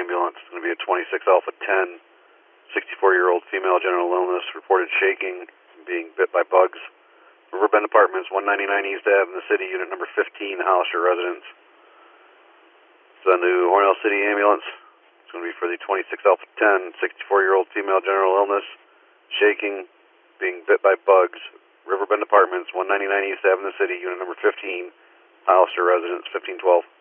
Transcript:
ambulance. It's going to be a 26 Alpha 10, 64-year-old female, general illness, reported shaking, being bit by bugs. Riverbend Apartments, 199 East Ave in the city, unit number 15, Hollister residence. It's a new Hornell City ambulance. It's going to be for the 26 Alpha 10, 64-year-old female, general illness, shaking, being bit by bugs. Riverbend Apartments, 199 East Ave in the city, unit number 15, Hollister residence, 1512.